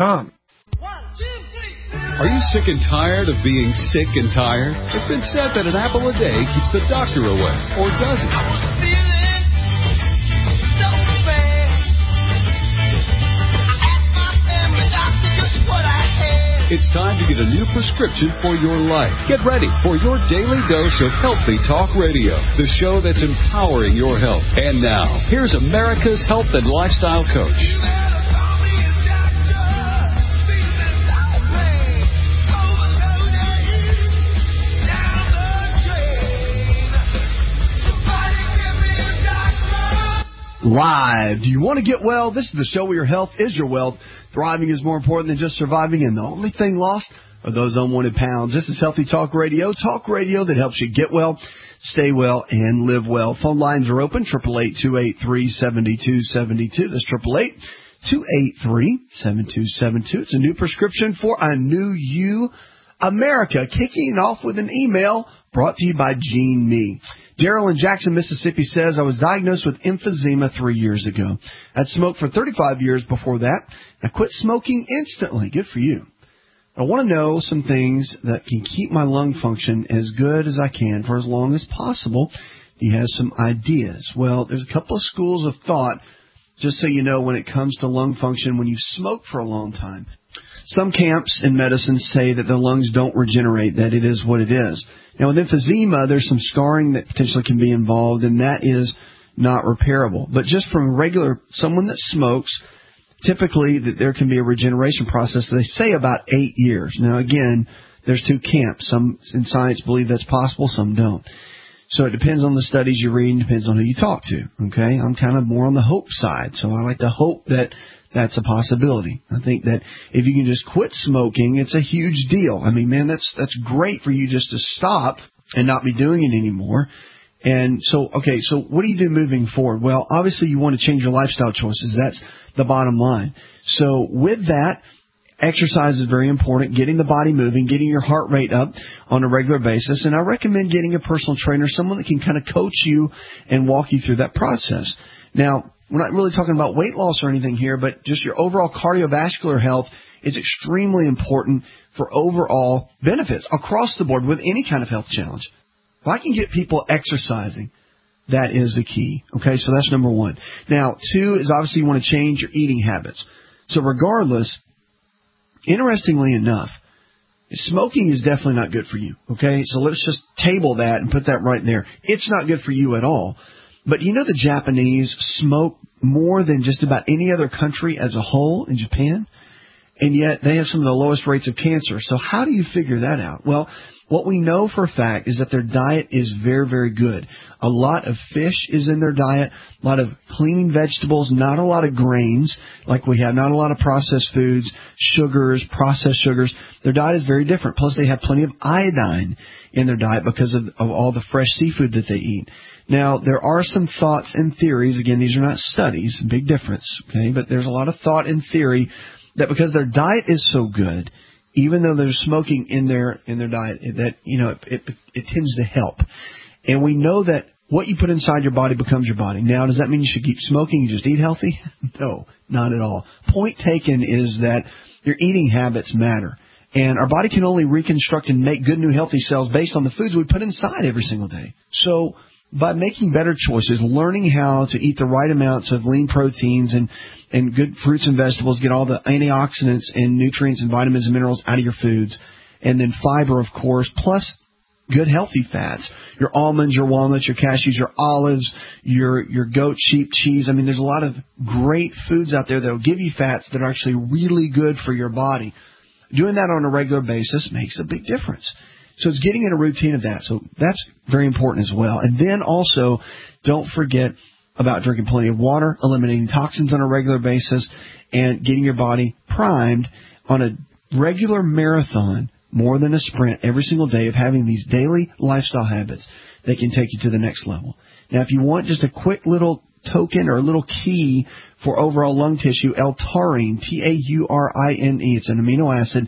AmericaHealthCare.com. Are you sick and tired of being sick and tired? It's been said that an apple a day keeps the doctor away, or does it? It's time to get a new prescription for your life. Get ready for your daily dose of Healthy Talk Radio, the show that's empowering your health. And now, here's America's health and lifestyle coach. Live. Do you want to get well? This is the show where your health is your wealth. Thriving is more important than just surviving, and the only thing lost are those unwanted pounds. This is Healthy Talk Radio that helps you get well, stay well, and live well. Phone lines are open, 888-283-7272. That's 888-283-7272. It's a new prescription for a new you, America. Kicking off with an email brought to you by Gene Me. Daryl in Jackson, Mississippi says, I was diagnosed with emphysema 3 years ago. I'd smoked for 35 years before that. I quit smoking instantly. Good for you. I want to know some things that can keep my lung function as good as I can for as long as possible. He has some ideas. Well, there's a couple of schools of thought, just so you know, when it comes to lung function when you've smoked for a long time. Some camps in medicine say that the lungs don't regenerate, that it is what it is. Now, with emphysema, there's some scarring that potentially can be involved, and that is not repairable. But just from someone that smokes, typically that there can be a regeneration process. They say about 8 years. Now, again, there's two camps. Some in science believe that's possible, some don't. So it depends on the studies you read and depends on who you talk to, okay? I'm kind of more on the hope side, so I like to hope that that's a possibility. I think that if you can just quit smoking, it's a huge deal. I mean, man, that's great for you just to stop and not be doing it anymore. And so, okay, so what do you do moving forward? Well, obviously you want to change your lifestyle choices. That's the bottom line. So with that, exercise is very important, getting the body moving, getting your heart rate up on a regular basis. And I recommend getting a personal trainer, someone that can kind of coach you and walk you through that process. Now, we're not really talking about weight loss or anything here, but just your overall cardiovascular health is extremely important for overall benefits across the board with any kind of health challenge. If I can get people exercising, that is the key. Okay, so that's number one. Now, two is obviously you want to change your eating habits. So regardless, interestingly enough, smoking is definitely not good for you. Okay, so let's just table that and put that right there. It's not good for you at all. But you know the Japanese smoke more than just about any other country as a whole in Japan, and yet they have some of the lowest rates of cancer. So how do you figure that out? Well, what we know for a fact is that their diet is very, very good. A lot of fish is in their diet, a lot of clean vegetables, not a lot of grains like we have, not a lot of processed foods, sugars, processed sugars. Their diet is very different. Plus, they have plenty of iodine in their diet because of all the fresh seafood that they eat. Now, there are some thoughts and theories. Again, these are not studies, big difference, okay? But there's a lot of thought and theory that because their diet is so good, even though there's smoking in their diet, that, you know, it tends to help. And we know that what you put inside your body becomes your body. Now, does that mean you should keep smoking and just eat healthy? No, not at all. Point taken is that your eating habits matter. And our body can only reconstruct and make good new healthy cells based on the foods we put inside every single day. So by making better choices, learning how to eat the right amounts of lean proteins and good fruits and vegetables, get all the antioxidants and nutrients and vitamins and minerals out of your foods, and then fiber, of course, plus good healthy fats, your almonds, your walnuts, your cashews, your olives, your goat, sheep, cheese. I mean, there's a lot of great foods out there that will give you fats that are actually really good for your body. Doing that on a regular basis makes a big difference. So it's getting in a routine of that. So that's very important as well. And then also, don't forget about drinking plenty of water, eliminating toxins on a regular basis, and getting your body primed on a regular marathon, more than a sprint, every single day of having these daily lifestyle habits that can take you to the next level. Now, if you want just a quick little token or a little key for overall lung tissue, L-taurine, Taurine, it's an amino acid.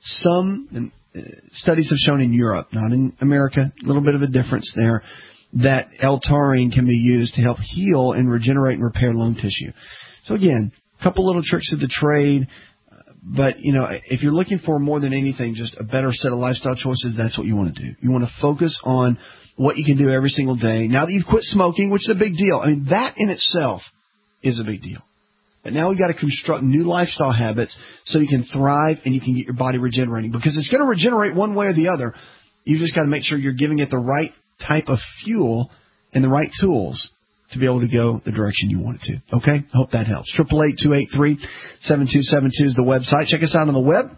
Some studies have shown in Europe, not in America, a little bit of a difference there, that L-taurine can be used to help heal and regenerate and repair lung tissue. So again, a couple little tricks of the trade. But, if you're looking for more than anything, just a better set of lifestyle choices, that's what you want to do. You want to focus on what you can do every single day. Now that you've quit smoking, which is a big deal. I mean, that in itself is a big deal. But now we've got to construct new lifestyle habits so you can thrive and you can get your body regenerating. Because it's going to regenerate one way or the other. You just got to make sure you're giving it the right type of fuel and the right tools to be able to go the direction you want it to. Okay? I hope that helps. 888-283-7272 is the website. Check us out on the web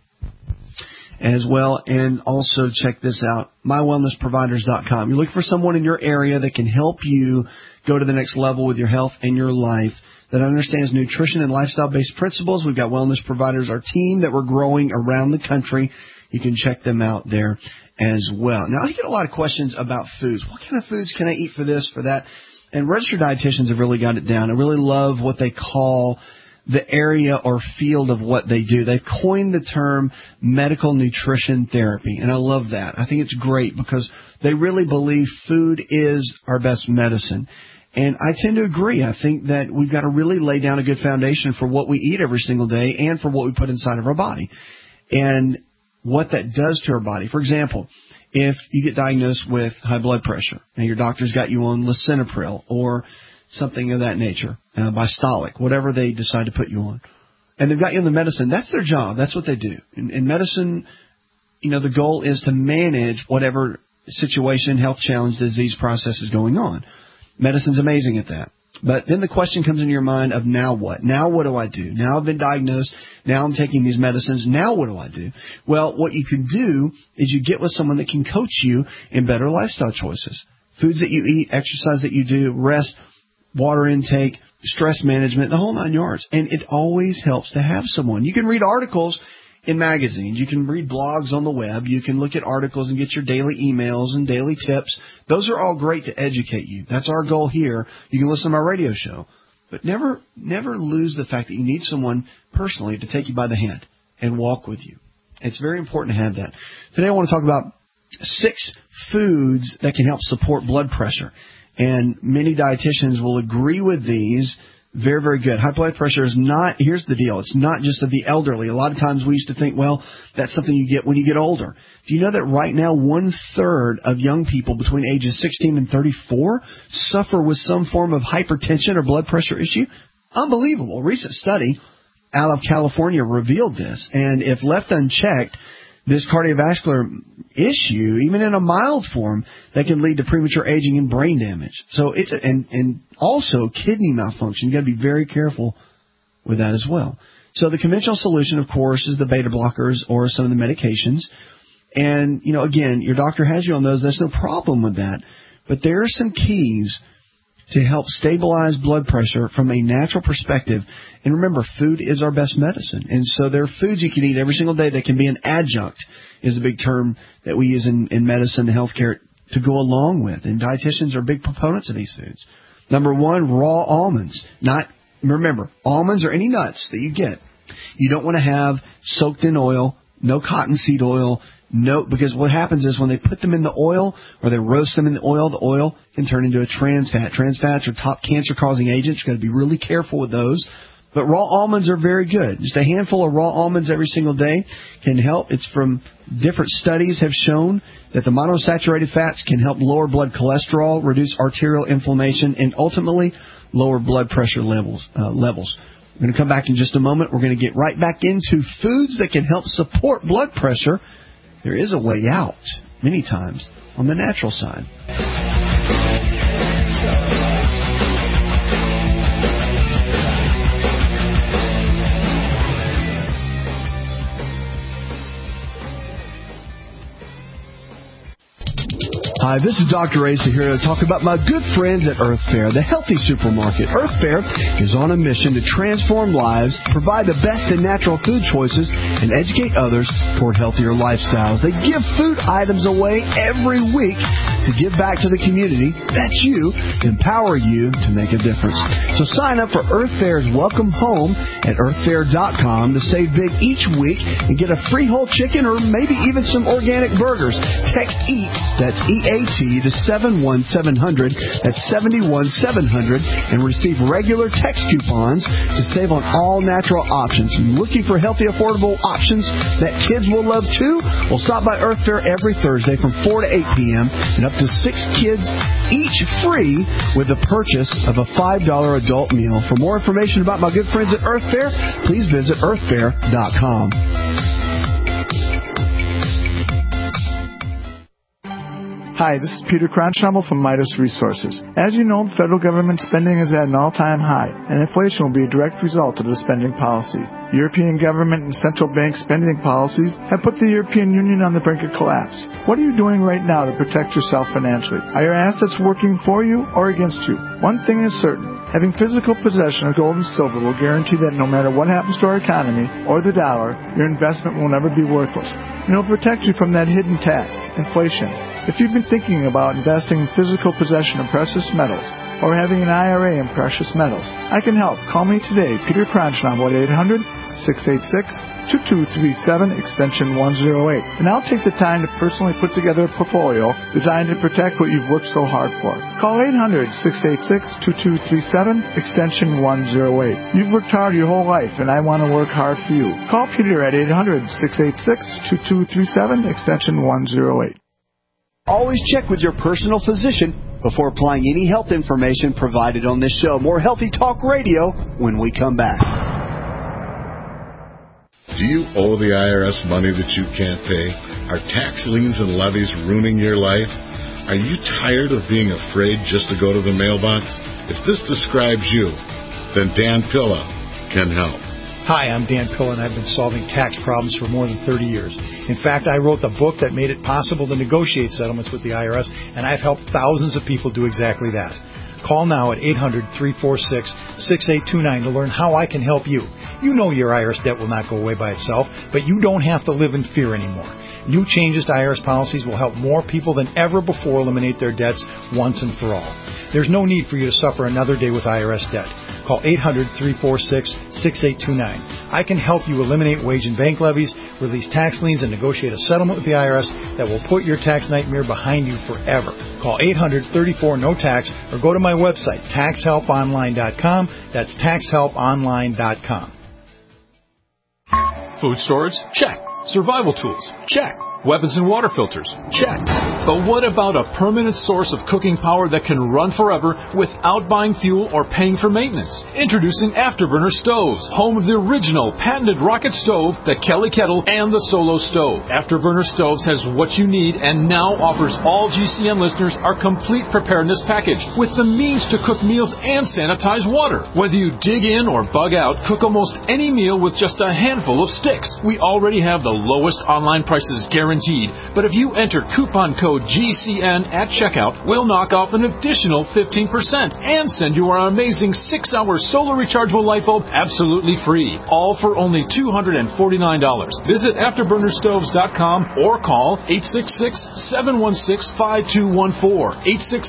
as well. And also check this out, mywellnessproviders.com. You're looking for someone in your area that can help you go to the next level with your health and your life, that understands nutrition and lifestyle-based principles. We've got Wellness Providers, our team that we're growing around the country. You can check them out there as well. Now, I get a lot of questions about foods. What kind of foods can I eat for this, for that? And registered dietitians have really got it down. I really love what they call the area or field of what they do. They've coined the term medical nutrition therapy, and I love that. I think it's great because they really believe food is our best medicine. And I tend to agree. I think that we've got to really lay down a good foundation for what we eat every single day and for what we put inside of our body and what that does to our body. For example, if you get diagnosed with high blood pressure and your doctor's got you on lisinopril or something of that nature, Bystolic, whatever they decide to put you on, and they've got you on the medicine, that's their job. That's what they do. In medicine, the goal is to manage whatever situation, health challenge, disease process is going on. Medicine's amazing at that. But then the question comes into your mind of now what? Now what do I do? Now I've been diagnosed. Now I'm taking these medicines. Now what do I do? Well, what you can do is you get with someone that can coach you in better lifestyle choices. Foods that you eat, exercise that you do, rest, water intake, stress management, the whole 9 yards. And it always helps to have someone. You can read articles in magazines. You can read blogs on the web. You can look at articles and get your daily emails and daily tips. Those are all great to educate you. That's our goal here. You can listen to my radio show. But never lose the fact that you need someone personally to take you by the hand and walk with you. It's very important to have that. Today I want to talk about 6 foods that can help support blood pressure. And many dietitians will agree with these. Very, very good. High blood pressure is not, here's the deal, it's not just of the elderly. A lot of times we used to think, well, that's something you get when you get older. Do you know that right now 1/3 of young people between ages 16 and 34 suffer with some form of hypertension or blood pressure issue? Unbelievable. A recent study out of California revealed this. And if left unchecked, this cardiovascular issue, even in a mild form, that can lead to premature aging and brain damage. So it's and also kidney malfunction. You got to be very careful with that as well. So the conventional solution, of course, is the beta blockers or some of the medications. And again, your doctor has you on those. There's no problem with that. But there are some keys to help stabilize blood pressure from a natural perspective. And remember, food is our best medicine. And so there are foods you can eat every single day that can be an adjunct, is a big term that we use in medicine and healthcare, to go along with. And dietitians are big proponents of these foods. Number 1, raw almonds. Remember, almonds or any nuts that you get, you don't want to have soaked in oil, no cottonseed oil, because what happens is when they put them in the oil or they roast them in the oil can turn into a trans fat. Trans fats are top cancer-causing agents. You've got to be really careful with those. But raw almonds are very good. Just a handful of raw almonds every single day can help. It's from different studies have shown that the monounsaturated fats can help lower blood cholesterol, reduce arterial inflammation, and ultimately lower blood pressure levels. We're going to come back in just a moment. We're going to get right back into foods that can help support blood pressure. There is a way out, many times, on the natural side. Hi, this is Dr. Asa here to talk about my good friends at Earth Fare, the healthy supermarket. Earth Fare is on a mission to transform lives, provide the best in natural food choices, and educate others toward healthier lifestyles. They give food items away every week to to give back to the community, that's you, empower you to make a difference. So sign up for Earth Fair's Welcome Home at earthfair.com to save big each week and get a free whole chicken or maybe even some organic burgers. Text EAT, that's EAT, to 71700, that's 71700, and receive regular text coupons to save on all natural options. Looking for healthy, affordable options that kids will love too? Well, stop by Earth Fair every Thursday from 4 to 8 p.m. and up to 6 kids each free with the purchase of a $5 adult meal. For more information about my good friends at Earth Fair, please visit earthfair.com. Hi, this is Peter Cronschamel from Midas Resources. As you know, federal government spending is at an all-time high, and inflation will be a direct result of the spending policy. European government and central bank spending policies have put the European Union on the brink of collapse. What are you doing right now to protect yourself financially? Are your assets working for you or against you? One thing is certain. Having physical possession of gold and silver will guarantee that no matter what happens to our economy or the dollar, your investment will never be worthless. And it will protect you from that hidden tax, inflation. If you've been thinking about investing in physical possession of precious metals or having an IRA in precious metals, I can help. Call me today, Peter Cronschamel, at 800-686-2237, extension 108. And I'll take the time to personally put together a portfolio designed to protect what you've worked so hard for. Call 800-686-2237, extension 108. You've worked hard your whole life, and I want to work hard for you. Call Peter at 800-686-2237, extension 108. Always check with your personal physician before applying any health information provided on this show. More Healthy Talk Radio when we come back. Do you owe the IRS money that you can't pay? Are tax liens and levies ruining your life? Are you tired of being afraid just to go to the mailbox? If this describes you, then Dan Pilla can help. Hi, I'm Dan Pilla, and I've been solving tax problems for more than 30 years. In fact, I wrote the book that made it possible to negotiate settlements with the IRS, and I've helped thousands of people do exactly that. Call now at 800-346-6829 to learn how I can help you. You know your IRS debt will not go away by itself, but you don't have to live in fear anymore. New changes to IRS policies will help more people than ever before eliminate their debts once and for all. There's no need for you to suffer another day with IRS debt. Call 800-346-6829. I can help you eliminate wage and bank levies, release tax liens, and negotiate a settlement with the IRS that will put your tax nightmare behind you forever. Call 800-34-NO-TAX or go to my website, taxhelponline.com. That's taxhelponline.com. Food storage? Check. Survival tools? Check. Weapons and water filters? Check. But what about a permanent source of cooking power that can run forever without buying fuel or paying for maintenance? Introducing Afterburner Stoves, home of the original patented rocket stove, the Kelly Kettle, and the Solo Stove. Afterburner Stoves has what you need and now offers all GCN listeners our complete preparedness package with the means to cook meals and sanitize water. Whether you dig in or bug out, cook almost any meal with just a handful of sticks. We already have the lowest online prices guaranteed, but if you enter coupon code GCN at checkout, we'll knock off an additional 15% and send you our amazing 6-hour solar rechargeable light bulb absolutely free, all for only $249. Visit AfterburnerStoves.com or call 866-716-5214.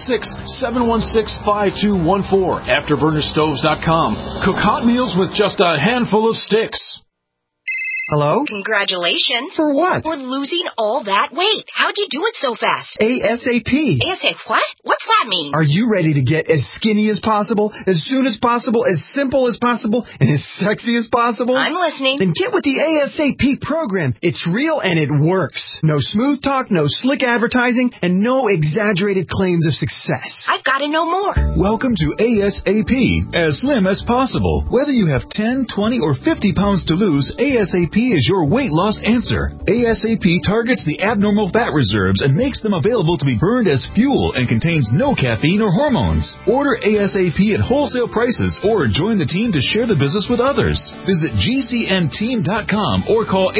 866-716-5214. AfterburnerStoves.com. Cook hot meals with just a handful of sticks. Hello? Congratulations. For what? For losing all that weight. How'd you do it so fast? ASAP. ASAP what? What's that mean? Are you ready to get as skinny as possible, as soon as possible, as simple as possible, and as sexy as possible? I'm listening. Then get with the ASAP program. It's real and it works. No smooth talk, no slick advertising, and no exaggerated claims of success. I've got to know more. Welcome to ASAP, as slim as possible. Whether you have 10, 20, or 50 pounds to lose, ASAP is your weight loss answer. ASAP targets the abnormal fat reserves and makes them available to be burned as fuel and contains no caffeine or hormones. Order ASAP at wholesale prices or join the team to share the business with others. Visit GCNteam.com or call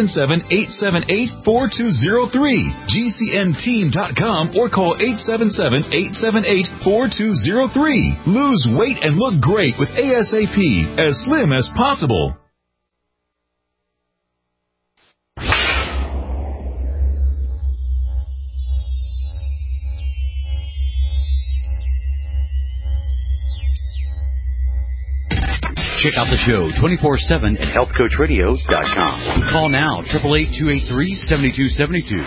877-878-4203. GCNteam.com or call 877-878-4203. Lose weight and look great with ASAP, as slim as possible. Check out the show 24/7 at healthcoachradio.com. Call now, 888-283-7272.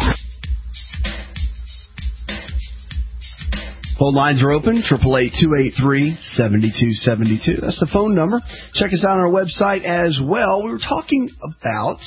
Phone lines are open, 888-283-7272. That's the phone number. Check us out on our website as well. We were talking about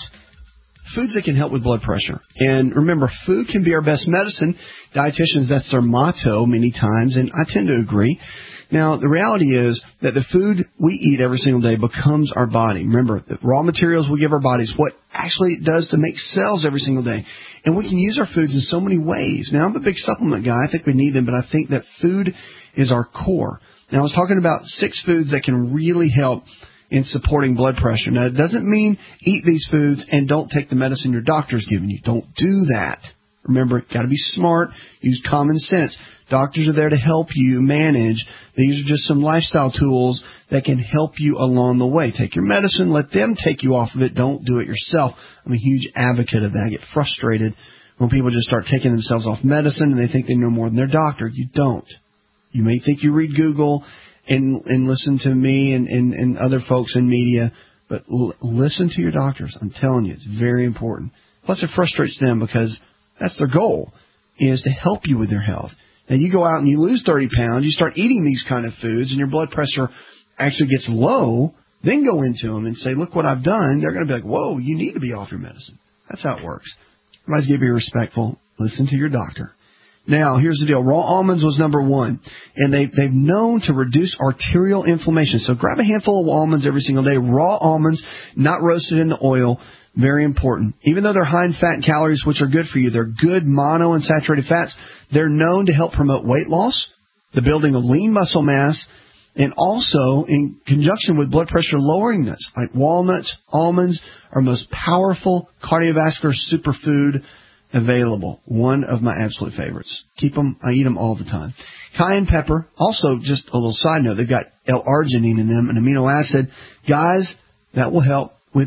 foods that can help with blood pressure. And remember, food can be our best medicine. Dietitians, that's their motto many times, and I tend to agree. Now, the reality is that the food we eat every single day becomes our body. Remember, the raw materials we give our bodies, what actually it does to make cells every single day. And we can use our foods in so many ways. Now, I'm a big supplement guy. I think we need them, but I think that food is our core. Now, I was talking about 6 foods that can really help in supporting blood pressure. Now, it doesn't mean eat these foods and don't take the medicine your doctor's giving you. Don't do that. Remember, got to be smart. Use common sense. Doctors are there to help you manage. These are just some lifestyle tools that can help you along the way. Take your medicine. Let them take you off of it. Don't do it yourself. I'm a huge advocate of that. I get frustrated when people just start taking themselves off medicine and they think they know more than their doctor. You don't. You may think you read Google and listen to me and other folks in media, but listen to your doctors. I'm telling you, it's very important. Plus, it frustrates them because that's their goal, is to help you with your health. Now, you go out and you lose 30 pounds, you start eating these kind of foods, and your blood pressure actually gets low, then go into them and say, look what I've done. They're going to be like, whoa, you need to be off your medicine. That's how it works. Everybody's going to be respectful. Listen to your doctor. Now, here's the deal. Raw almonds was number 1, and they've known to reduce arterial inflammation. So grab a handful of almonds every single day. Raw almonds, not roasted in the oil. Very important. Even though they're high in fat and calories, which are good for you, they're good monounsaturated fats. They're known to help promote weight loss, the building of lean muscle mass, and also in conjunction with blood pressure lowering nuts like walnuts. Almonds are most powerful cardiovascular superfood available. One of my absolute favorites. Keep them. I eat them all the time. Cayenne pepper. Also, just a little side note, they've got L-arginine in them, an amino acid. Guys, that will help with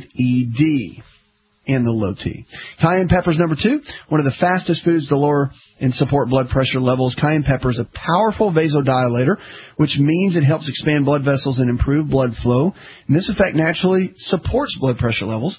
ED and the low T. Cayenne pepper is number 2. One of the fastest foods to lower and support blood pressure levels. Cayenne pepper is a powerful vasodilator, which means it helps expand blood vessels and improve blood flow. And this effect naturally supports blood pressure levels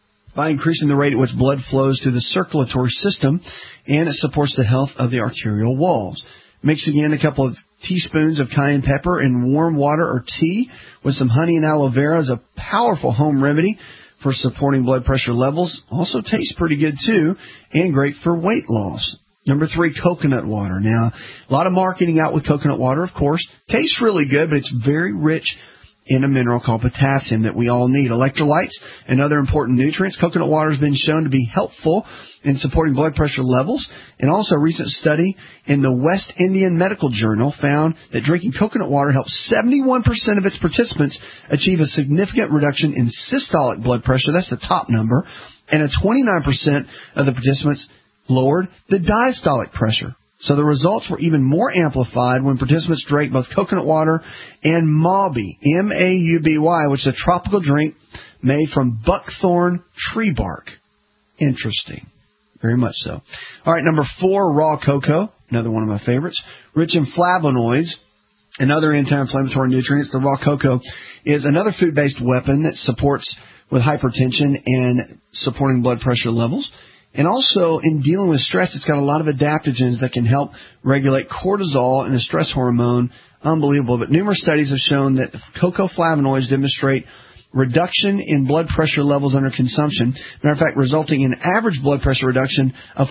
by increasing the rate at which blood flows through the circulatory system, and it supports the health of the arterial walls. Mix again a couple of teaspoons of cayenne pepper in warm water or tea with some honey and aloe vera is a powerful home remedy for supporting blood pressure levels. Also tastes pretty good too, and great for weight loss. Number 3, coconut water. Now, a lot of marketing out with coconut water, of course. Tastes really good, but it's very rich in a mineral called potassium that we all need. Electrolytes and other important nutrients. Coconut water has been shown to be helpful in supporting blood pressure levels. And also a recent study in the West Indian Medical Journal found that drinking coconut water helps 71% of its participants achieve a significant reduction in systolic blood pressure. That's the top number. And a 29% of the participants lowered the diastolic pressure. So the results were even more amplified when participants drank both coconut water and Mauby, M-A-U-B-Y, which is a tropical drink made from buckthorn tree bark. Interesting. Very much so. All right, number 4, raw cocoa, another one of my favorites. Rich in flavonoids and other anti-inflammatory nutrients, the raw cocoa is another food-based weapon that supports with hypertension and supporting blood pressure levels. And also, in dealing with stress, it's got a lot of adaptogens that can help regulate cortisol and the stress hormone. Unbelievable. But numerous studies have shown that cocoa flavonoids demonstrate reduction in blood pressure levels under consumption. Matter of fact, resulting in average blood pressure reduction of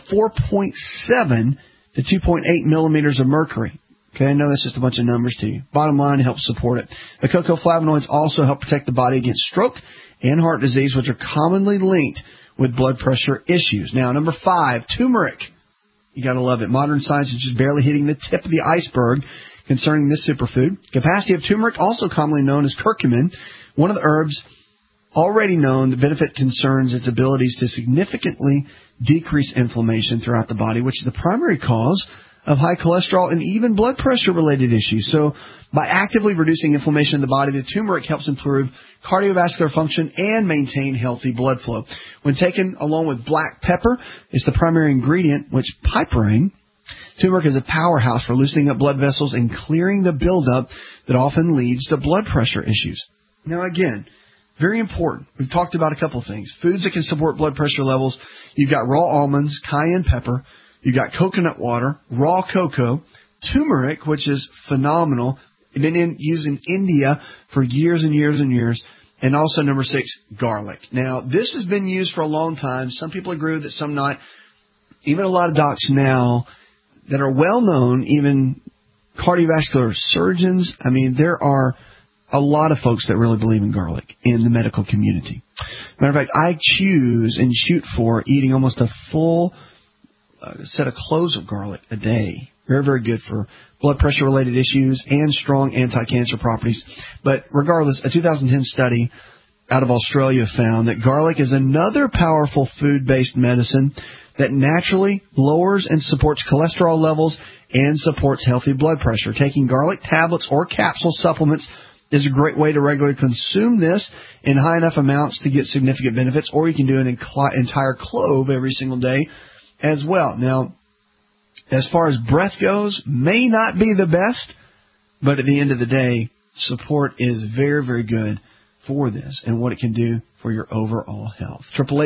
4.7 to 2.8 millimeters of mercury. Okay, I know that's just a bunch of numbers to you. Bottom line, it helps support it. The cocoa flavonoids also help protect the body against stroke and heart disease, which are commonly linked with blood pressure issues. Now, number 5, turmeric. You got to love it. Modern science is just barely hitting the tip of the iceberg concerning this superfood. Capacity of turmeric, also commonly known as curcumin, one of the herbs already known the benefit concerns its abilities to significantly decrease inflammation throughout the body, which is the primary cause of high cholesterol and even blood pressure-related issues. So by actively reducing inflammation in the body, the turmeric helps improve cardiovascular function and maintain healthy blood flow. When taken along with black pepper, it's the primary ingredient, which piperine. Turmeric is a powerhouse for loosening up blood vessels and clearing the buildup that often leads to blood pressure issues. Now, again, very important. We've talked about a couple of things. Foods that can support blood pressure levels. You've got raw almonds, cayenne pepper. You've got coconut water, raw cocoa, turmeric, which is phenomenal. Been used in India for years and years and years. And also, number 6, garlic. Now, this has been used for a long time. Some people agree with it, some not. Even a lot of docs now that are well-known, even cardiovascular surgeons. I mean, there are a lot of folks that really believe in garlic in the medical community. Matter of fact, I choose and shoot for eating almost a full set of cloves of garlic a day. Very, very good for blood pressure-related issues and strong anti-cancer properties. But regardless, a 2010 study out of Australia found that garlic is another powerful food-based medicine that naturally lowers and supports cholesterol levels and supports healthy blood pressure. Taking garlic tablets or capsule supplements is a great way to regularly consume this in high enough amounts to get significant benefits, or you can do an entire clove every single day as well. Now, as far as breath goes, may not be the best, but at the end of the day, support is very, very good for this and what it can do for your overall health.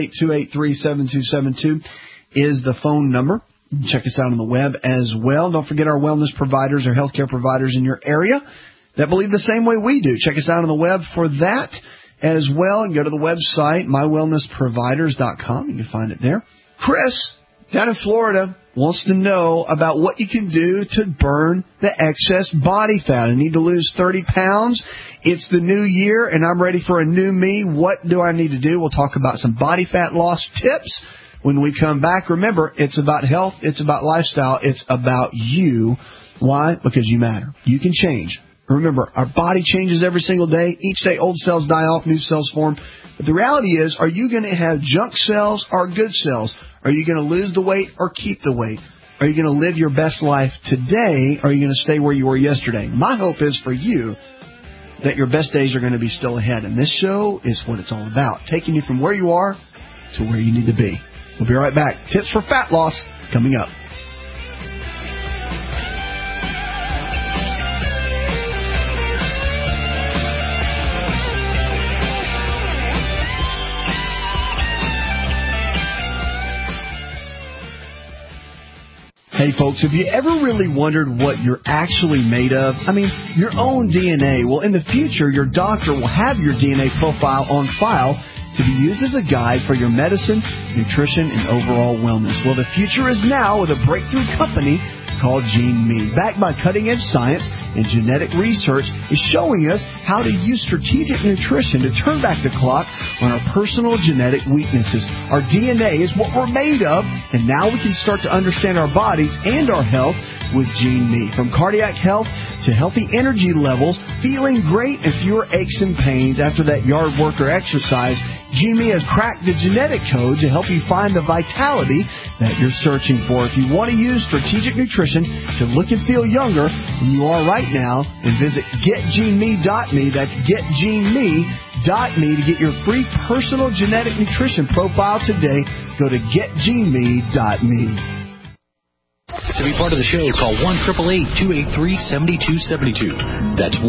888-283-7272 is the phone number. You can check us out on the web as well. Don't forget our wellness providers or healthcare providers in your area that believe the same way we do. Check us out on the web for that as well. And go to the website, mywellnessproviders.com. You can find it there. Chris, down in Florida, wants to know about what you can do to burn the excess body fat. I need to lose 30 pounds. It's the new year, and I'm ready for a new me. What do I need to do? We'll talk about some body fat loss tips when we come back. Remember, it's about health. It's about lifestyle. It's about you. Why? Because you matter. You can change. Remember, our body changes every single day. Each day, old cells die off, new cells form. But the reality is, are you going to have junk cells or good cells? Are you going to lose the weight or keep the weight? Are you going to live your best life today, or are you going to stay where you were yesterday? My hope is for you that your best days are going to be still ahead. And this show is what it's all about, taking you from where you are to where you need to be. We'll be right back. Tips for fat loss coming up. Hey folks, have you ever really wondered what you're actually made of? I mean, your own DNA. Well, in the future, your doctor will have your DNA profile on file to be used as a guide for your medicine, nutrition, and overall wellness. Well, the future is now with a breakthrough company called GeneMe. Backed by cutting-edge science and genetic research, is showing us how to use strategic nutrition to turn back the clock on our personal genetic weaknesses. Our DNA is what we're made of, and now we can start to understand our bodies and our health with GeneMe. From cardiac health to healthy energy levels, feeling great and fewer aches and pains after that yard work or exercise, GeneMe has cracked the genetic code to help you find the vitality that you're searching for. If you want to use strategic nutrition to look and feel younger than you are right now, then visit getgeneme.me. That's getgeneme.me to get your free personal genetic nutrition profile today. Go to getgeneme.me. To be part of the show, call 1-888-283-7272. That's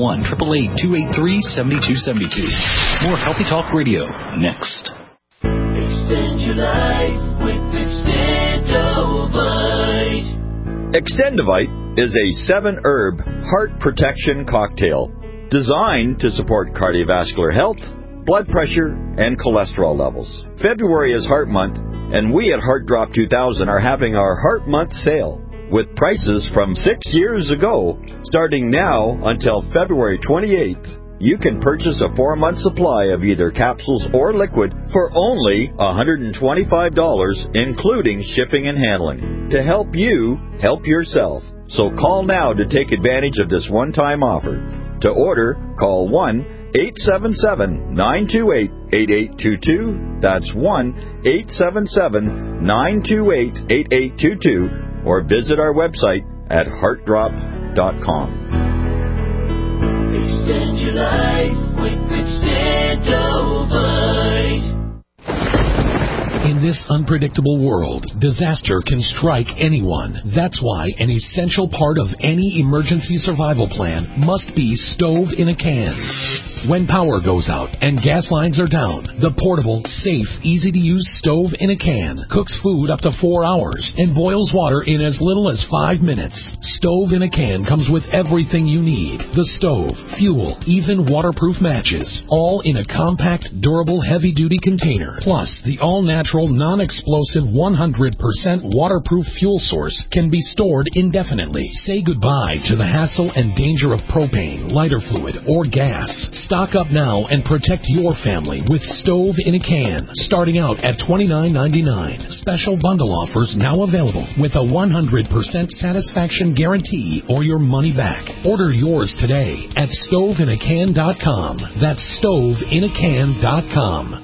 1-888-283-7272. More Healthy Talk Radio next. Extend your life with Extendovite. Extendovite is a 7-herb heart protection cocktail designed to support cardiovascular health, blood pressure, and cholesterol levels. February is Heart Month, and we at Heart Drop 2000 are having our Heart Month sale with prices from 6 years ago. Starting now until February 28th, you can purchase a 4-month supply of either capsules or liquid for only $125, including shipping and handling, to help you help yourself. So call now to take advantage of this one-time offer. To order, call 1-877-928-8822. That's 1-877-928-8822. Or visit our website at heartdrop.com. Extend your life with Extendovite. In this unpredictable world, disaster can strike anyone. That's why an essential part of any emergency survival plan must be stove in a can. When power goes out and gas lines are down, the portable, safe, easy-to-use stove in a can cooks food up to 4 hours and boils water in as little as 5 minutes. Stove in a Can comes with everything you need. The stove, fuel, even waterproof matches, all in a compact, durable, heavy-duty container. Plus, the all-natural, non-explosive, 100% waterproof fuel source can be stored indefinitely. Say goodbye to the hassle and danger of propane, lighter fluid, or gas. Stock up now and protect your family with Stove in a Can, starting out at $29.99. Special bundle offers now available with a 100% satisfaction guarantee or your money back. Order yours today at stoveinacan.com. That's stoveinacan.com.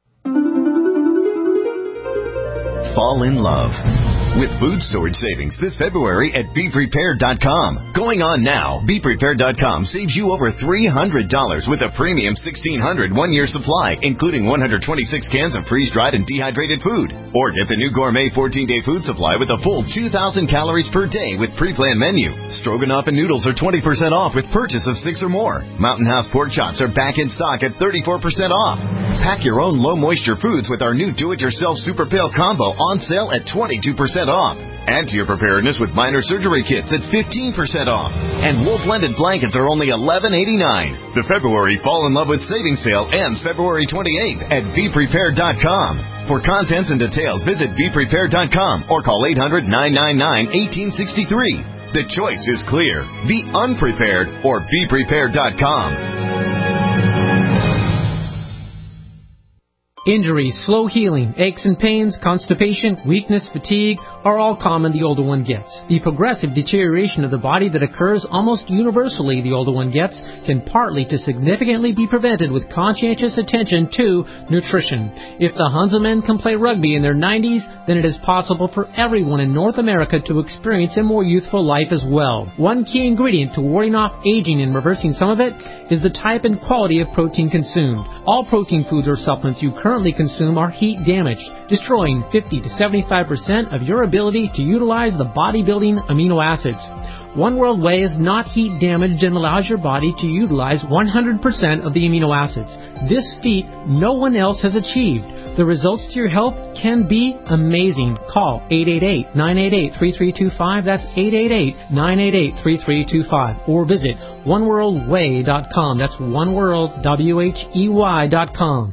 Fall in love with food storage savings this February at BePrepared.com. Going on now, BePrepared.com saves you over $300 with a premium 1,600 one-year supply, including 126 cans of freeze-dried and dehydrated food. Or get the new gourmet 14-day food supply with a full 2,000 calories per day with pre-planned menu. Stroganoff and noodles are 20% off with purchase of 6 or more. Mountain House pork chops are back in stock at 34% off. Pack your own low-moisture foods with our new do-it-yourself Super Pail Combo on sale at 22% off. Add to your preparedness with minor surgery kits at 15% off. And wool blended blankets are only $11.89. The February Fall in Love with Savings Sale ends February 28th at BePrepared.com. For contents and details, visit BePrepared.com or call 800-999-1863. The choice is clear. Be unprepared or BePrepared.com. Injuries, slow healing, aches and pains, constipation, weakness, fatigue are all common the older one gets. The progressive deterioration of the body that occurs almost universally the older one gets can partly to significantly be prevented with conscientious attention to nutrition. If the Hunzelmen can play rugby in their 90s, then it is possible for everyone in North America to experience a more youthful life as well. One key ingredient to warding off aging and reversing some of it is the type and quality of protein consumed. All protein foods or supplements you currently consume are heat damaged, destroying 50 to 75% of your ability to utilize the bodybuilding amino acids. One World Whey is not heat damaged and allows your body to utilize 100% of the amino acids. This feat no one else has achieved. The results to your health can be amazing. Call 888-988-3325. That's 888-988-3325. Or visit oneworldwhey.com. That's oneworld, WHEY.com.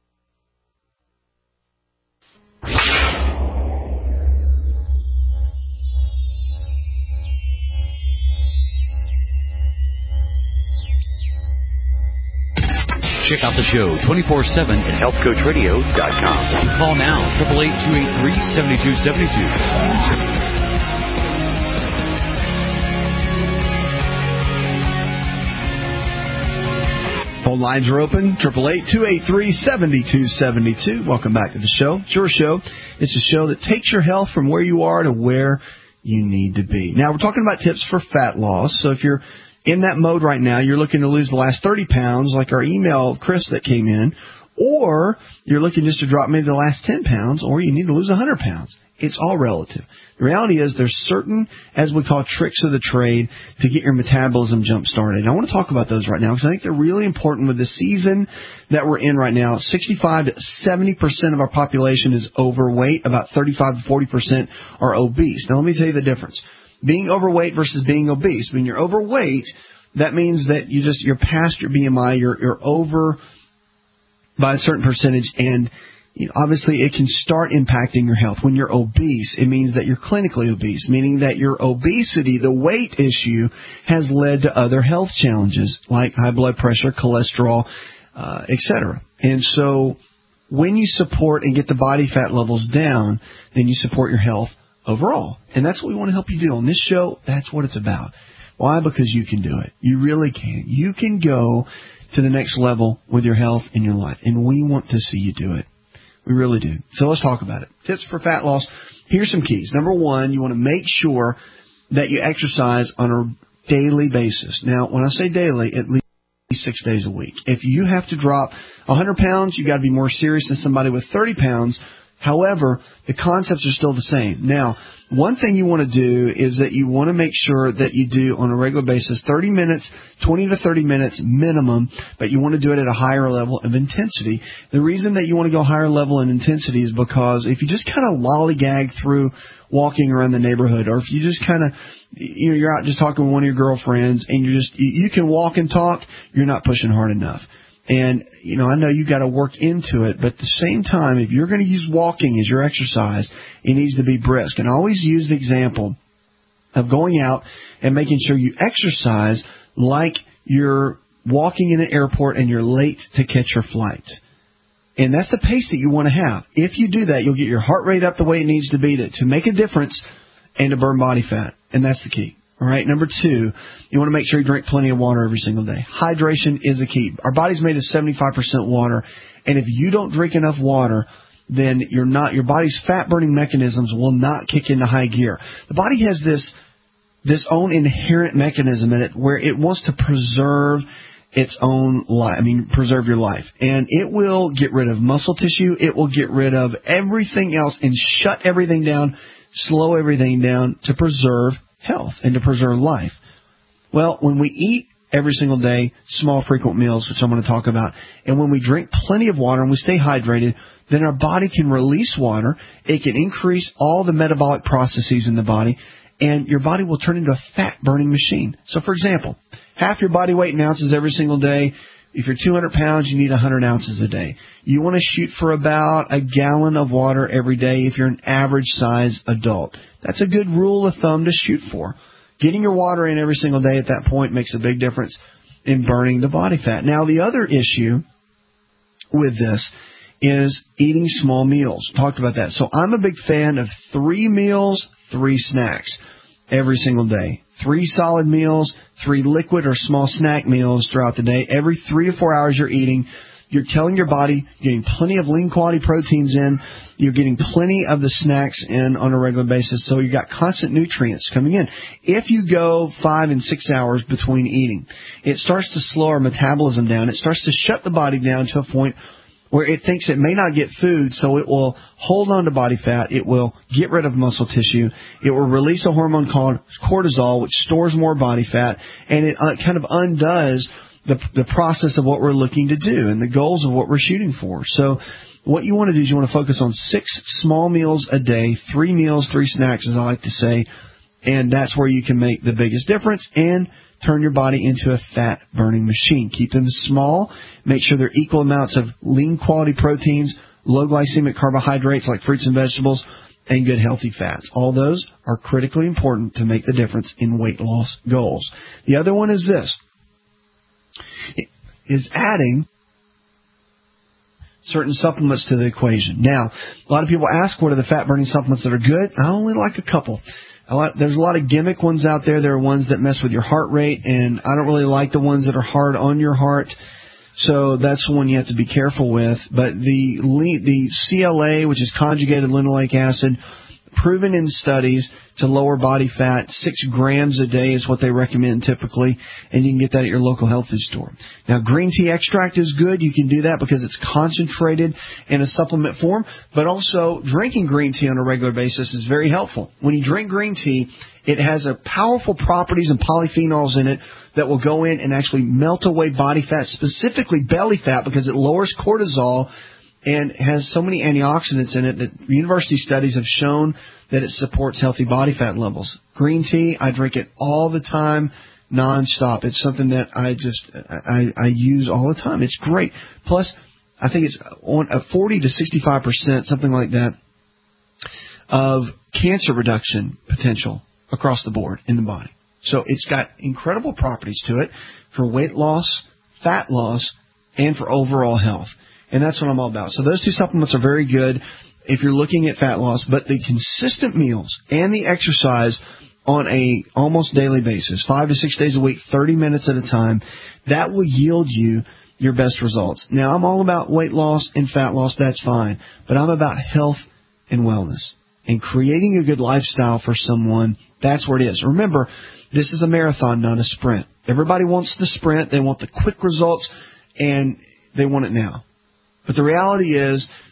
Check out the show 24/7 at HealthCoachRadio.com. Call now, 888-283-7272. Phone lines are open, 888-283-7272. Welcome back to the show. It's your show. It's a show that takes your health from where you are to where you need to be. Now, we're talking about tips for fat loss. So if you're in that mode right now, you're looking to lose the last 30 pounds, like our email, Chris, that came in, or you're looking just to drop maybe the last 10 pounds, or you need to lose 100 pounds. It's all relative. The reality is there's certain, as we call, tricks of the trade to get your metabolism jump-started. And I want to talk about those right now because I think they're really important with the season that we're in right now. 65 to 70% of our population is overweight. About 35 to 40% are obese. Now, let me tell you the difference. Being overweight versus being obese. When you're overweight, that means that you're past your BMI, you're over by a certain percentage, and obviously it can start impacting your health. When you're obese, it means that you're clinically obese, meaning that your obesity, the weight issue, has led to other health challenges like high blood pressure, cholesterol, etc. And so when you support and get the body fat levels down, then you support your health overall. And that's what we want to help you do. On this show, that's what it's about. Why? Because you can do it. You really can. You can go to the next level with your health and your life. And we want to see you do it. We really do. So let's talk about it. Tips for fat loss. Here's some keys. Number one, you want to make sure that you exercise on a daily basis. Now, when I say daily, at least 6 days a week. If you have to drop 100 pounds, you got to be more serious than somebody with 30 pounds However, the concepts are still the same. Now, one thing you want to do is that you want to make sure that you do on a regular basis 30 minutes, 20 to 30 minutes minimum, but you want to do it at a higher level of intensity. The reason that you want to go higher level in intensity is because if you just kind of lollygag through walking around the neighborhood, or if you just kind of, you're out just talking with one of your girlfriends and you can walk and talk, you're not pushing hard enough. And, I know you got to work into it, but at the same time, if you're going to use walking as your exercise, it needs to be brisk. And I always use the example of going out and making sure you exercise like you're walking in an airport and you're late to catch your flight. And that's the pace that you want to have. If you do that, you'll get your heart rate up the way it needs to be to make a difference and to burn body fat. And that's the key. All right. Number 2, you want to make sure you drink plenty of water every single day. Hydration is the key. Our body's made of 75% water. And if you don't drink enough water, then your body's fat burning mechanisms will not kick into high gear. The body has this own inherent mechanism in it where it wants to preserve its own life. Preserve your life. And it will get rid of muscle tissue. It will get rid of everything else and shut everything down, slow everything down to preserve health and to preserve life. Well, when we eat every single day, small frequent meals, which I'm going to talk about, and when we drink plenty of water and we stay hydrated, then our body can release water. It can increase all the metabolic processes in the body, and your body will turn into a fat-burning machine. So, for example, half your body weight in ounces every single day. If you're 200 pounds, you need 100 ounces a day. You want to shoot for about a gallon of water every day if you're an average-size adult. That's a good rule of thumb to shoot for. Getting your water in every single day at that point makes a big difference in burning the body fat. Now, the other issue with this is eating small meals. Talked about that. So I'm a big fan of 3 meals, 3 snacks every single day. 3 solid meals, 3 liquid or small snack meals throughout the day. Every 3 to 4 hours you're eating, you're telling your body you're getting plenty of lean quality proteins in. You're getting plenty of the snacks in on a regular basis, so you've got constant nutrients coming in. If you go 5 and 6 hours between eating, it starts to slow our metabolism down. It starts to shut the body down to a point where it thinks it may not get food, so it will hold on to body fat. It will get rid of muscle tissue. It will release a hormone called cortisol, which stores more body fat, and it kind of undoes the process of what we're looking to do and the goals of what we're shooting for. So what you want to do is you want to focus on 6 small meals a day, 3 meals, 3 snacks, as I like to say, and that's where you can make the biggest difference and turn your body into a fat-burning machine. Keep them small. Make sure they're equal amounts of lean quality proteins, low glycemic carbohydrates like fruits and vegetables, and good healthy fats. All those are critically important to make the difference in weight loss goals. The other one is this. It is adding certain supplements to the equation. Now, a lot of people ask what are the fat-burning supplements that are good. I only like a couple. There's a lot of gimmick ones out there. There are ones that mess with your heart rate, and I don't really like the ones that are hard on your heart. So that's one you have to be careful with. But the CLA, which is conjugated linoleic acid, proven in studies to lower body fat. 6 grams a day is what they recommend typically, and you can get that at your local health food store. Now, green tea extract is good. You can do that because it's concentrated in a supplement form, but also drinking green tea on a regular basis is very helpful. When you drink green tea, it has powerful properties and polyphenols in it that will go in and actually melt away body fat, specifically belly fat, because it lowers cortisol and has so many antioxidants in it that university studies have shown that it supports healthy body fat levels. Green tea, I drink it all the time, nonstop. It's something that I use all the time. It's great. Plus, I think it's on a 40 to 65%, something like that, of cancer reduction potential across the board in the body. So it's got incredible properties to it for weight loss, fat loss, and for overall health. And that's what I'm all about. So those 2 supplements are very good if you're looking at fat loss, but the consistent meals and the exercise on a almost daily basis, 5 to 6 days a week, 30 minutes at a time, that will yield you your best results. Now, I'm all about weight loss and fat loss. That's fine. But I'm about health and wellness and creating a good lifestyle for someone. That's where it is. Remember, this is a marathon, not a sprint. Everybody wants the sprint. They want the quick results, and they want it now. But the reality is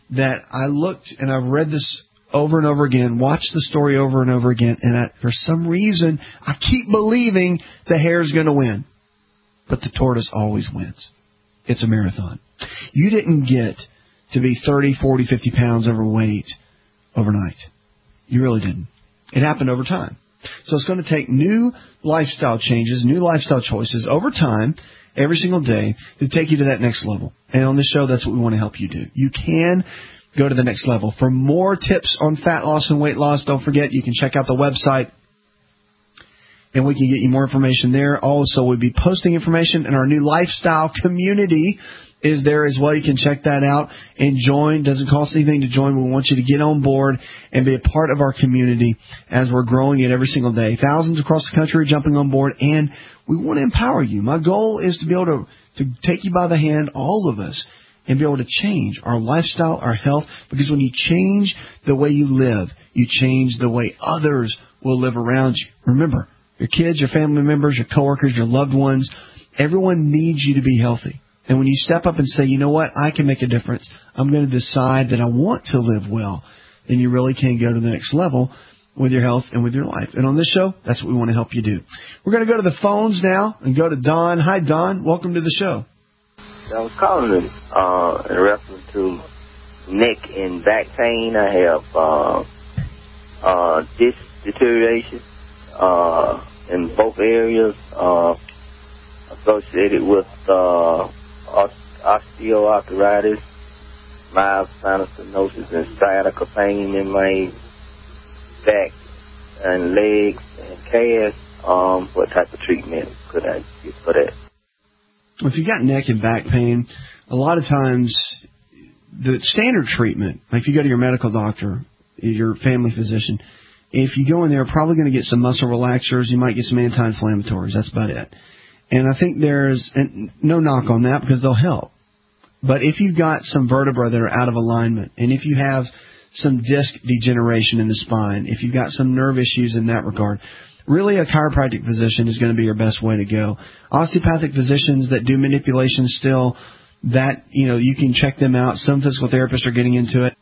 that I looked and I've read this over and over again, watched the story over and over again, and for some reason, I keep believing the hare's going to win. But the tortoise always wins. It's a marathon. You didn't get to be 30, 40, 50 pounds overweight overnight. You really didn't. It happened over time. So it's going to take new lifestyle changes, new lifestyle choices over time, every single day, to take you to that next level. And on this show, that's what we want to help you do. You can go to the next level. For more tips on fat loss and weight loss, don't forget, you can check out the website, and we can get you more information there. Also, we'll be posting information in our new lifestyle community is there as well. You can check that out and join. Doesn't cost anything to join. We want you to get on board and be a part of our community as we're growing it every single day. Thousands across the country are jumping on board, and we want to empower you. My goal is to be able to take you by the hand, all of us, and be able to change our lifestyle, our health, because when you change the way you live, you change the way others will live around you. Remember, your kids, your family members, your coworkers, your loved ones, everyone needs you to be healthy. And when you step up and say, you know what, I can make a difference, I'm going to decide that I want to live well, then you really can go to the next level with your health and with your life. And on this show, that's what we want to help you do. We're going to go to the phones now and go to Don. Hi, Don. Welcome to the show. I was calling in reference to neck and back pain. I have disc deterioration in both areas associated with osteoarthritis, mild sinus stenosis, and sciatica pain in my back and legs and calves. What type of treatment could I get for that? If you've got neck and back pain, a lot of times the standard treatment, like if you go to your medical doctor, your family physician, if you go in there, probably going to get some muscle relaxers. You might get some anti-inflammatories. That's about it. And I think there's no knock on that because they'll help. But if you've got some vertebrae that are out of alignment, and if you have some disc degeneration in the spine, if you've got some nerve issues in that regard, really a chiropractic physician is going to be your best way to go. Osteopathic physicians that do manipulation still, that, you can check them out. Some physical therapists are getting into it.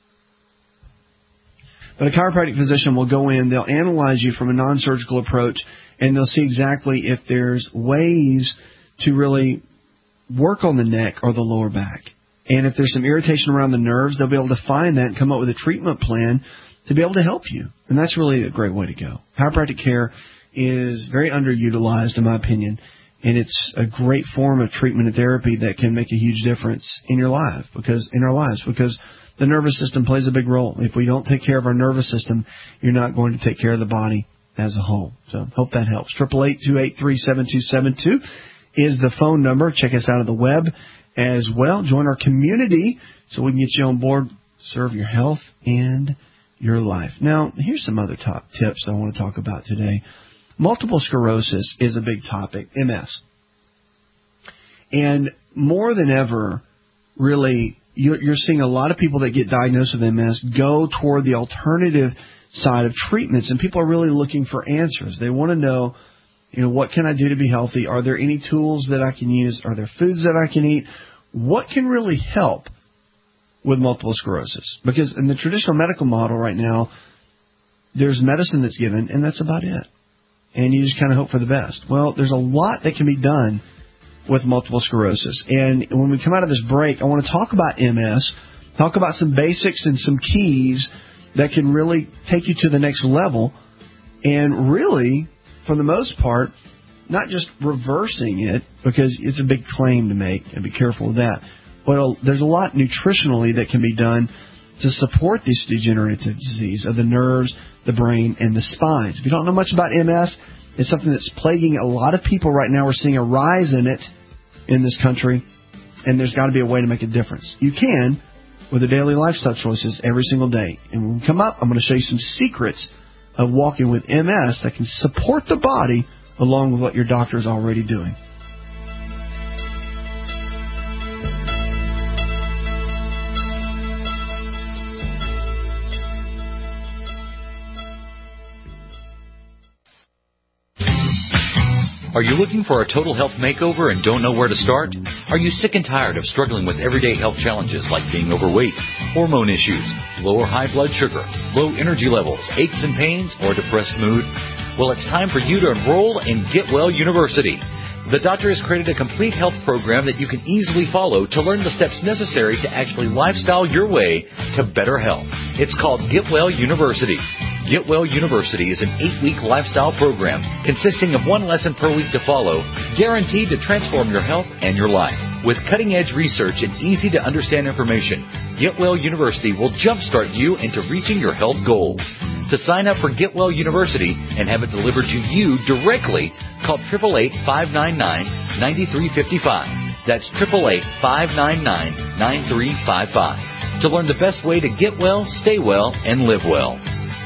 But a chiropractic physician will go in, they'll analyze you from a non-surgical approach, and they'll see exactly if there's ways to really work on the neck or the lower back. And if there's some irritation around the nerves, they'll be able to find that and come up with a treatment plan to be able to help you. And that's really a great way to go. Chiropractic care is very underutilized, in my opinion, and it's a great form of treatment and therapy that can make a huge difference in your life, because the nervous system plays a big role. If we don't take care of our nervous system, you're not going to take care of the body as a whole. So hope that helps. 888-283-7272 is the phone number. Check us out on the web as well. Join our community so we can get you on board, serve your health and your life. Now, here's some other top tips I want to talk about today. Multiple sclerosis is a big topic, MS. And more than ever, really, you're seeing a lot of people that get diagnosed with MS go toward the alternative side of treatments, and people are really looking for answers. They want to know, what can I do to be healthy? Are there any tools that I can use? Are there foods that I can eat? What can really help with multiple sclerosis? Because in the traditional medical model right now, there's medicine that's given, and that's about it. And you just kind of hope for the best. Well, there's a lot that can be done with multiple sclerosis. And when we come out of this break, I want to talk about MS, talk about some basics and some keys that can really take you to the next level. And really, for the most part, not just reversing it, because it's a big claim to make, and be careful with that. But there's a lot nutritionally that can be done to support this degenerative disease of the nerves, the brain, and the spine. If you don't know much about MS, it's something that's plaguing a lot of people right now. We're seeing a rise in it in this country, and there's got to be a way to make a difference. You can with the daily lifestyle choices every single day. And when we come up, I'm going to show you some secrets of walking with MS that can support the body along with what your doctor is already doing. Are you looking for a total health makeover and don't know where to start? Are you sick and tired of struggling with everyday health challenges like being overweight, hormone issues, low or high blood sugar, low energy levels, aches and pains, or depressed mood? Well, it's time for you to enroll in Get Well University. The doctor has created a complete health program that you can easily follow to learn the steps necessary to actually lifestyle your way to better health. It's called Get Well University. Get Well University is an 8-week lifestyle program consisting of 1 lesson per week to follow, guaranteed to transform your health and your life. With cutting-edge research and easy-to-understand information, Get Well University will jumpstart you into reaching your health goals. To sign up for Get Well University and have it delivered to you directly, call 888-599-9355. That's 888-599-9355. To learn the best way to get well, stay well, and live well.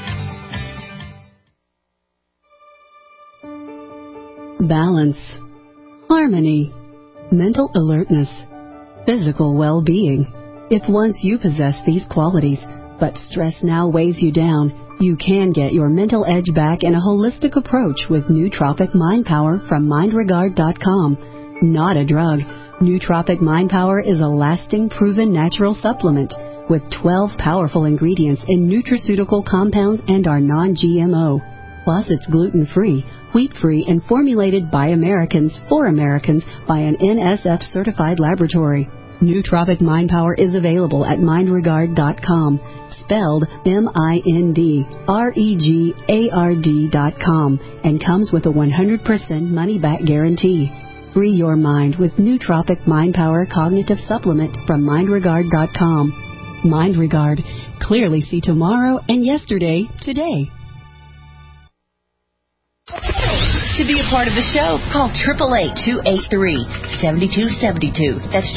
Balance, harmony, mental alertness, physical well-being. If once you possess these qualities, but stress now weighs you down, you can get your mental edge back in a holistic approach with Nootropic Mind Power from MindRegard.com. Not a drug. Nootropic Mind Power is a lasting, proven natural supplement with 12 powerful ingredients in nutraceutical compounds and are non-GMO. Plus, it's gluten-free, wheat-free, and formulated by Americans for Americans by an NSF-certified laboratory. Nootropic Mind Power is available at MindRegard.com, spelled MindRegard.com, and comes with a 100% money-back guarantee. Free your mind with Nootropic Mind Power Cognitive Supplement from MindRegard.com. MindRegard. Clearly see tomorrow and yesterday today. To be a part of the show, call 888-283-7272. That's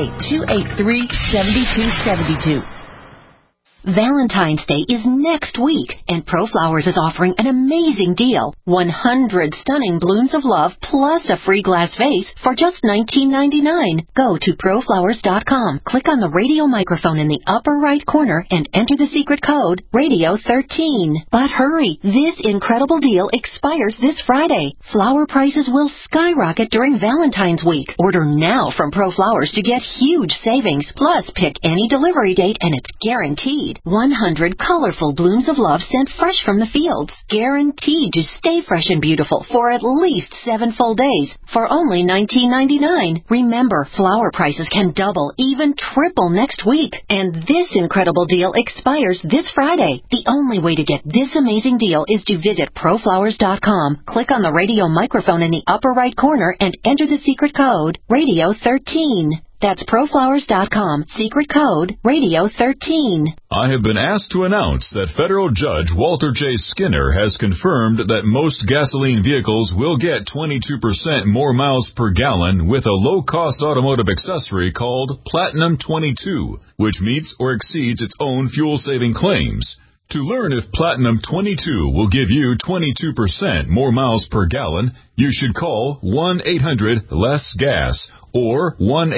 888-283-7272. Valentine's Day is next week, and ProFlowers is offering an amazing deal. 100 stunning blooms of love plus a free glass vase for just $19.99. Go to ProFlowers.com, click on the radio microphone in the upper right corner, and enter the secret code, Radio13. But hurry, this incredible deal expires this Friday. Flower prices will skyrocket during Valentine's week. Order now from ProFlowers to get huge savings. Plus, pick any delivery date, and it's guaranteed. 100 colorful blooms of love sent fresh from the fields, guaranteed to stay fresh and beautiful for at least 7 full days for only $19.99. Remember, flower prices can double, even triple next week, and this incredible deal expires this Friday. The only way to get this amazing deal is to visit ProFlowers.com, click on the radio microphone in the upper right corner, and enter the secret code, Radio13. That's ProFlowers.com, secret code, Radio13. I have been asked to announce that federal judge Walter J. Skinner has confirmed that most gasoline vehicles will get 22% more miles per gallon with a low-cost automotive accessory called Platinum 22, which meets or exceeds its own fuel-saving claims. To learn if Platinum 22 will give you 22% more miles per gallon, you should call 1-800-LESS-GAS or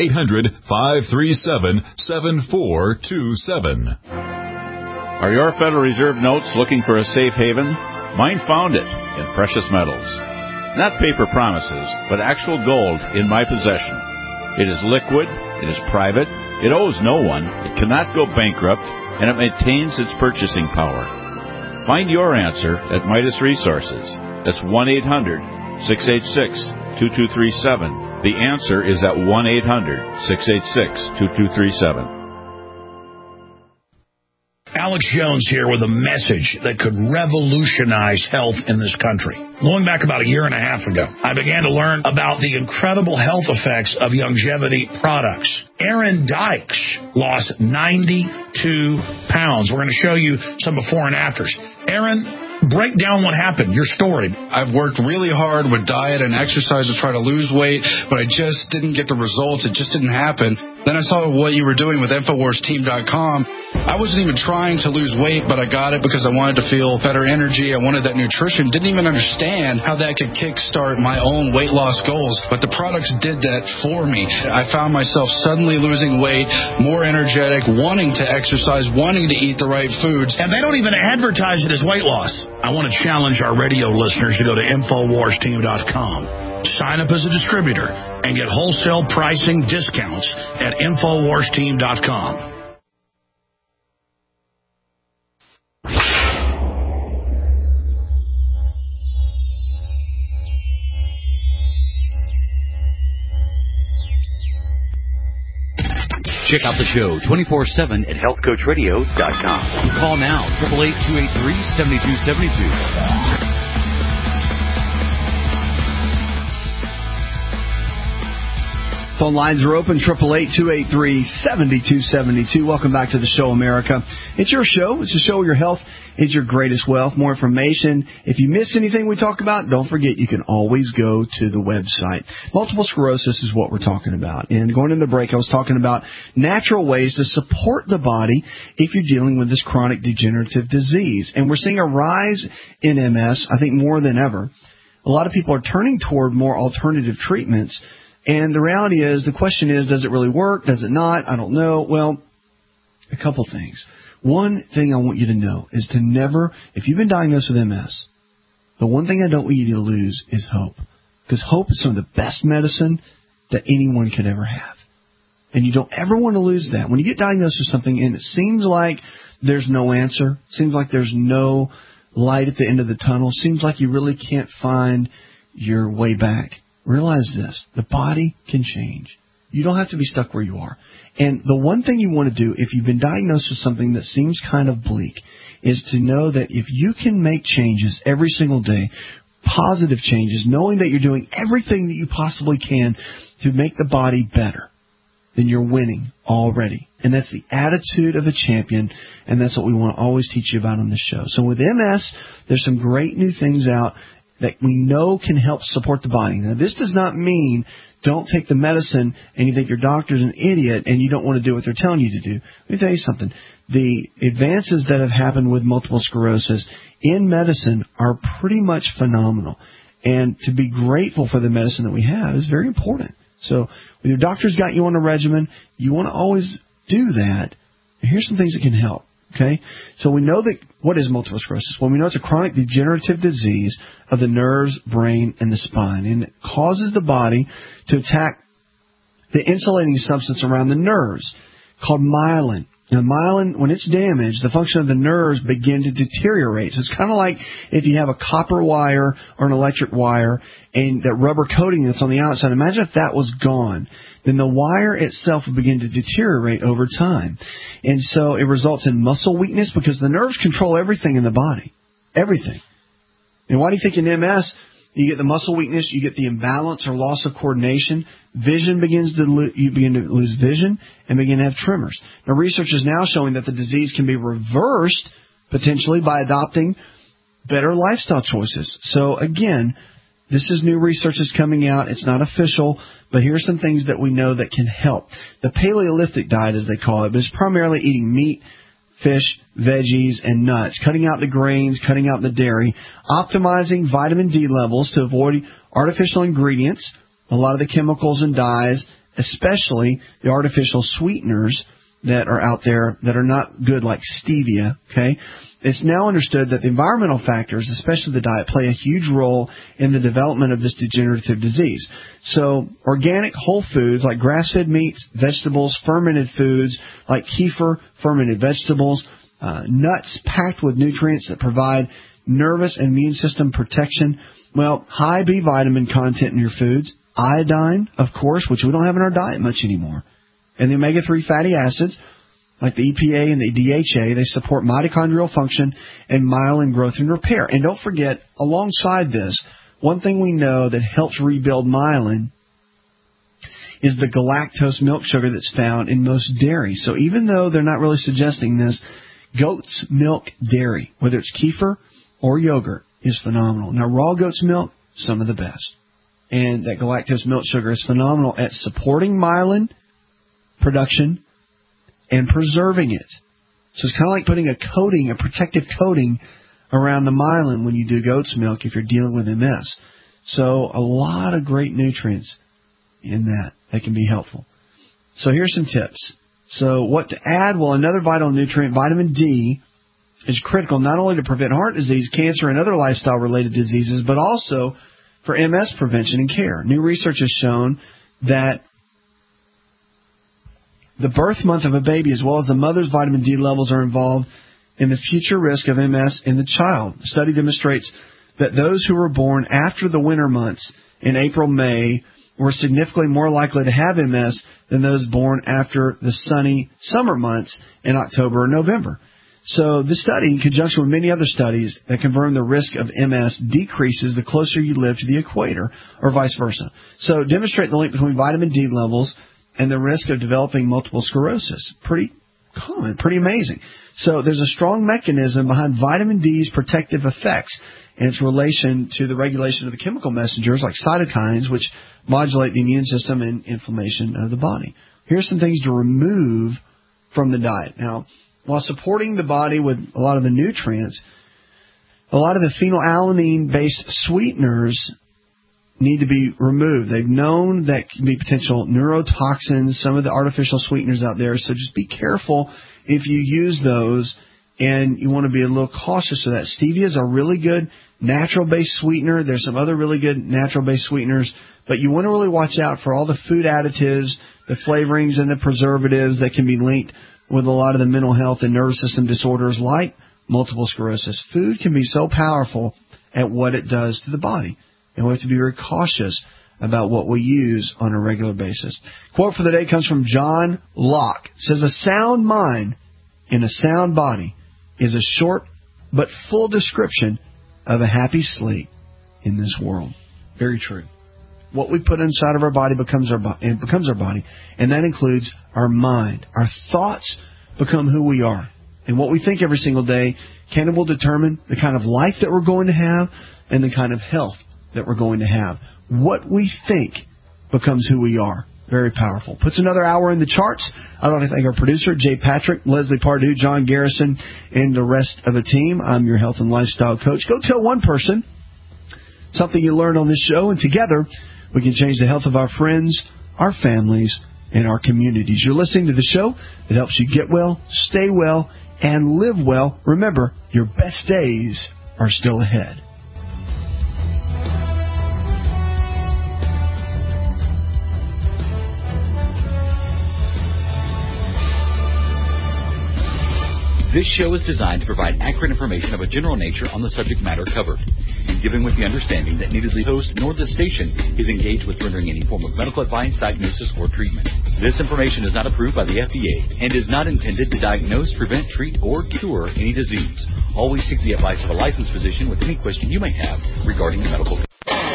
1-800-537-7427. Are your Federal Reserve notes looking for a safe haven? Mine found it in precious metals. Not paper promises, but actual gold in my possession. It is liquid, it is private, it owes no one, it cannot go bankrupt, and it maintains its purchasing power. Find your answer at Midas Resources. That's 1-800-686-2237. The answer is at 1-800-686-2237. Alex Jones here with a message that could revolutionize health in this country. Going back about 1.5 years ago, I began to learn about the incredible health effects of longevity products. Aaron Dykes lost 92 pounds. We're going to show you some before and afters. Aaron, break down what happened, your story. I've worked really hard with diet and exercise to try to lose weight, but I just didn't get the results. It just didn't happen. Then I saw what you were doing with InfoWarsTeam.com. I wasn't even trying to lose weight, but I got it because I wanted to feel better energy. I wanted that nutrition. Didn't even understand how that could kickstart my own weight loss goals, but the products did that for me. I found myself suddenly losing weight, more energetic, wanting to exercise, wanting to eat the right foods. And they don't even advertise it as weight loss. I want to challenge our radio listeners to go to InfoWarsTeam.com. Sign up as a distributor and get wholesale pricing discounts at InfoWarsTeam.com. Check out the show 24/7 at healthcoachradio.com. Call now, 888-283-7272. Phone lines are open, 888-283-7272. Welcome back to the show, America. It's your show. It's a show where your health is your greatest wealth. More information. If you miss anything we talk about, don't forget you can always go to the website. Multiple sclerosis is what we're talking about. And going into the break, I was talking about natural ways to support the body if you're dealing with this chronic degenerative disease. And we're seeing a rise in MS, I think more than ever. A lot of people are turning toward more alternative treatments. And the reality is, the question is, does it really work? Does it not? I don't know. Well, a couple things. One thing I want you to know is to never, if you've been diagnosed with MS, the one thing I don't want you to lose is hope. Because hope is some of the best medicine that anyone could ever have. And you don't ever want to lose that. When you get diagnosed with something and it seems like there's no answer, seems like there's no light at the end of the tunnel, seems like you really can't find your way back, realize this, the body can change. You don't have to be stuck where you are. And the one thing you want to do if you've been diagnosed with something that seems kind of bleak is to know that if you can make changes every single day, positive changes, knowing that you're doing everything that you possibly can to make the body better, then you're winning already. And that's the attitude of a champion, and that's what we want to always teach you about on this show. So with MS, there's some great new things out that we know can help support the body. Now, this does not mean don't take the medicine and you think your doctor's an idiot and you don't want to do what they're telling you to do. Let me tell you something. The advances that have happened with multiple sclerosis in medicine are pretty much phenomenal. And to be grateful for the medicine that we have is very important. So when your doctor's got you on a regimen, you want to always do that. And here's some things that can help. Okay, so we know that what is multiple sclerosis? Well, we know it's a chronic degenerative disease of the nerves, brain, and the spine, and it causes the body to attack the insulating substance around the nerves called myelin. Now, myelin, when it's damaged, the function of the nerves begin to deteriorate. So it's kind of like if you have a copper wire or an electric wire and that rubber coating that's on the outside. Imagine if that was gone. Then the wire itself will begin to deteriorate over time. And so it results in muscle weakness because the nerves control everything in the body. Everything. And why do you think in MS you get the muscle weakness, you get the imbalance or loss of coordination, you begin to lose vision and begin to have tremors. Now research is now showing that the disease can be reversed potentially by adopting better lifestyle choices. So again, this is new research that's coming out. It's not official, but here's some things that we know that can help. The Paleolithic diet, as they call it, is primarily eating meat, fish, veggies, and nuts, cutting out the grains, cutting out the dairy, optimizing vitamin D levels to avoid artificial ingredients, a lot of the chemicals and dyes, especially the artificial sweeteners that are out there that are not good, like stevia, okay? It's now understood that the environmental factors, especially the diet, play a huge role in the development of this degenerative disease. So organic whole foods like grass-fed meats, vegetables, fermented foods like kefir, fermented vegetables, nuts packed with nutrients that provide nervous and immune system protection. Well, high B vitamin content in your foods, iodine, of course, which we don't have in our diet much anymore, and the omega-3 fatty acids, like the EPA and the DHA, they support mitochondrial function and myelin growth and repair. And don't forget, alongside this, one thing we know that helps rebuild myelin is the galactose milk sugar that's found in most dairy. So even though they're not really suggesting this, goat's milk dairy, whether it's kefir or yogurt, is phenomenal. Now, raw goat's milk, some of the best. And that galactose milk sugar is phenomenal at supporting myelin production and preserving it. So it's kind of like putting a coating, a protective coating around the myelin when you do goat's milk if you're dealing with MS. So a lot of great nutrients in that can be helpful. So here's some tips. So what to add? Well, another vital nutrient, vitamin D, is critical not only to prevent heart disease, cancer, and other lifestyle-related diseases, but also for MS prevention and care. New research has shown that the birth month of a baby as well as the mother's vitamin D levels are involved in the future risk of MS in the child. The study demonstrates that those who were born after the winter months in April, May, were significantly more likely to have MS than those born after the sunny summer months in October or November. So this study, in conjunction with many other studies that confirm the risk of MS, decreases the closer you live to the equator, or vice versa. So demonstrate the link between vitamin D levels and the risk of developing multiple sclerosis. Pretty common, pretty amazing. So there's a strong mechanism behind vitamin D's protective effects and its relation to the regulation of the chemical messengers like cytokines, which modulate the immune system and inflammation of the body. Here's some things to remove from the diet. Now, while supporting the body with a lot of the nutrients, a lot of the phenylalanine-based sweeteners need to be removed. They've known that can be potential neurotoxins, some of the artificial sweeteners out there, so just be careful if you use those, and you want to be a little cautious of that. Stevia is a really good natural-based sweetener. There's some other really good natural-based sweeteners, but you want to really watch out for all the food additives, the flavorings, and the preservatives that can be linked with a lot of the mental health and nervous system disorders like multiple sclerosis. Food can be so powerful at what it does to the body, and we have to be very cautious about what we use on a regular basis. Quote for the day comes from John Locke. It says, "A sound mind in a sound body is a short but full description of a happy sleep in this world." Very true. What we put inside of our body becomes our body, and that includes our mind. Our thoughts become who we are. And what we think every single day can and will determine the kind of life that we're going to have and the kind of health that we're going to have. What we think becomes who we are. Very powerful. Puts another hour in the charts. I'd like to thank our producer, Jay Patrick, Leslie Pardue, John Garrison, and the rest of the team. I'm your health and lifestyle coach. Go tell one person something you learned on this show, and together we can change the health of our friends, our families, and our communities. You're listening to the show that helps you get well, stay well, and live well. Remember, your best days are still ahead. This show is designed to provide accurate information of a general nature on the subject matter covered, and given with the understanding that neither the host nor the station is engaged with rendering any form of medical advice, diagnosis, or treatment. This information is not approved by the FDA and is not intended to diagnose, prevent, treat, or cure any disease. Always seek the advice of a licensed physician with any question you may have regarding medical care.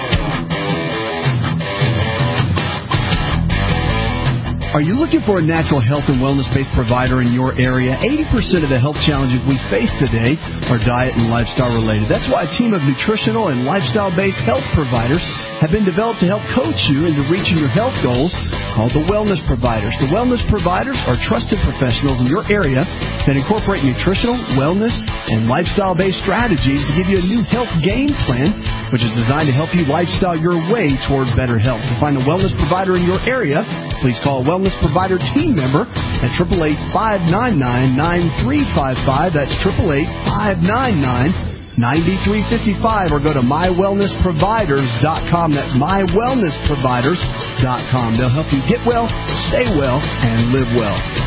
Are you looking for a natural health and wellness-based provider in your area? 80% of the health challenges we face today are diet and lifestyle related. That's why a team of nutritional and lifestyle-based health providers have been developed to help coach you into reaching your health goals, called the Wellness Providers. The Wellness Providers are trusted professionals in your area that incorporate nutritional, wellness, and lifestyle-based strategies to give you a new health game plan, which is designed to help you lifestyle your way toward better health. To find a wellness provider in your area, please call a Wellness Provider team member at 888-599-9355. That's 888-599-9355, or go to mywellnessproviders.com. That's mywellnessproviders.com. They'll help you get well, stay well, and live well.